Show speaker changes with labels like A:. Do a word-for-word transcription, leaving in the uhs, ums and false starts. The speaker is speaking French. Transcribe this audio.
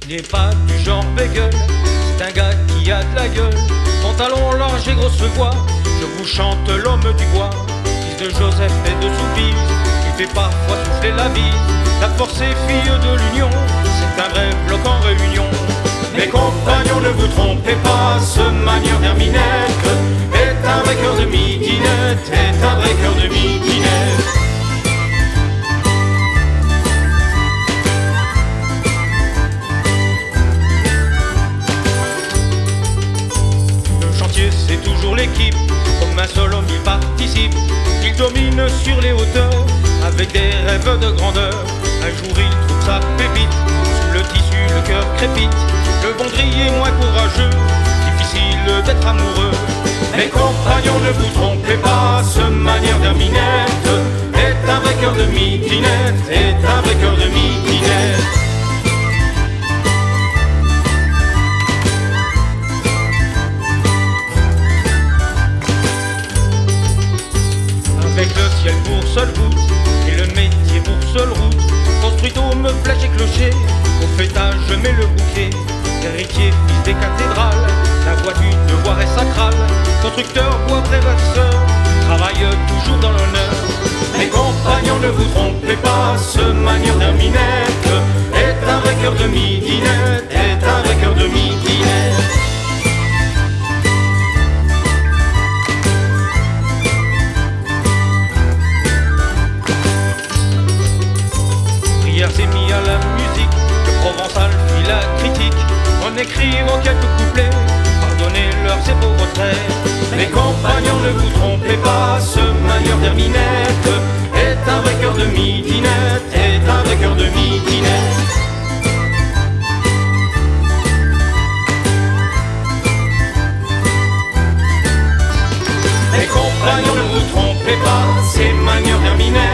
A: Il n'est pas du genre bégueule, c'est un gars qui a de la gueule. Pantalon large et grosse voix, je vous chante l'homme du bois. Fils de Joseph et de Soubise, il fait parfois souffler la bise. La force est fille de l'union, c'est un vrai bloc en réunion. Mes compagnons, ne vous trompez pas, ce manieur d'Herminette est un vrai cœur de midinette, est un vrai cœur de midinette. Le chantier c'est toujours l'équipe, comme un seul homme il participe. Il domine sur les hauteurs, avec des rêves de grandeur. Un jour il trouve sa pépite, sous le tissu le cœur crépite. Le Bondry est moins courageux, difficile d'être amoureux. Mes compagnons, ne vous trompez pas, ce manière d'Herminette est un vrai cœur de midinette, est un vrai cœur de midinette. Avec le ciel pour seule voûte et le métier pour seule route, construit dôme, flèche et clocher, au fêtage je mets le bouquet. Héritier, fils des cathédrales, la voix du devoir est sacrale. Constructeur, bois, prévasseur, travaille toujours dans l'honneur. Mes compagnons, ne vous trompez pas, ce manière d'Herminette est un vrai cœur de midinette, est un vrai cœur de midinette. Prières s'est mis à la musique, le provençal fit la critique. En écrivant quelques couplets, pardonnez-leur ces pauvres traits. Mes compagnons, ne vous trompez pas, ce manieur d'Herminette est un vrai cœur de midinette, est un vrai cœur de midinette. Mes compagnons, ne vous trompez pas, ces manieurs d'Herminette